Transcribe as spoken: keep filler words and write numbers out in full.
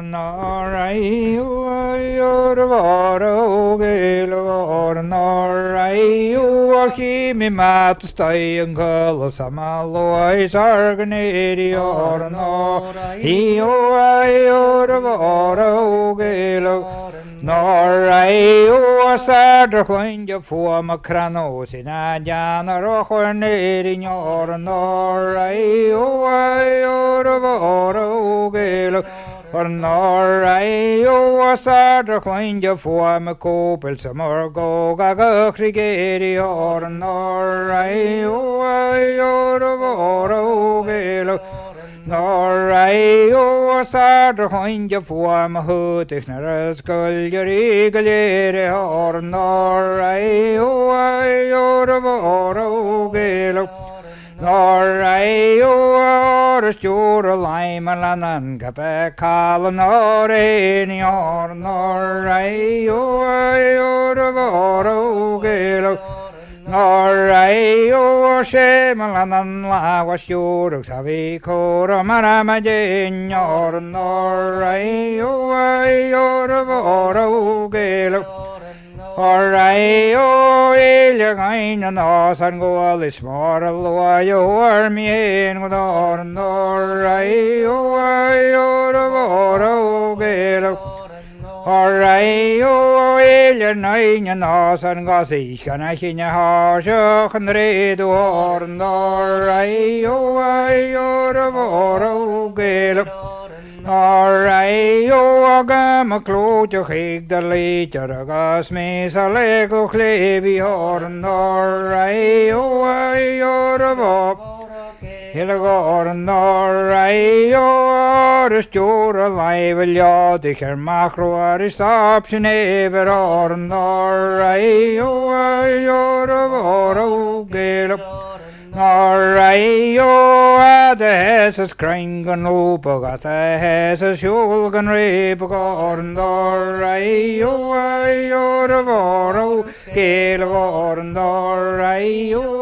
Norai Yorvaro Gelor Norai Uaki Mat Stay and Gull Samaloi Sarganedi or Norai Yorvaro Gelor Norai Sadr Clinja for Macranos in Adjana Rohornedi or Norai Yorvaro Gelor or Norai Sadr Clinja for Macopel Samorgo Gaga Crigedi or Norai Yorvaro Gelor Norai Sadr Clinja for Mahutis Skulljeri Galeri or Norai Yorvaro Gelor Norai or Stura Lime Lanan Cape Calanori or Norai Yorvaro Gelor Norai or Shemalanan La was Shuruk Savico Maramajin or Norai Yorvaro Gelor Orai o ilagain and osan goal is more loyo or me in with or norai o yorvaro gelo Orai o ilagain and osan gossi can I see a harsh and read or norai o yorvaro gelo Norai o gam a clo to hig the later gas me sa lego clevi or norai o yorvo Hilagor norai o restore live liad her macro option ever or norai o yorvo gelo Norai o ad hesas kringan upagat hesas shulgan repagor Norai o yorvaro gelgor Norai o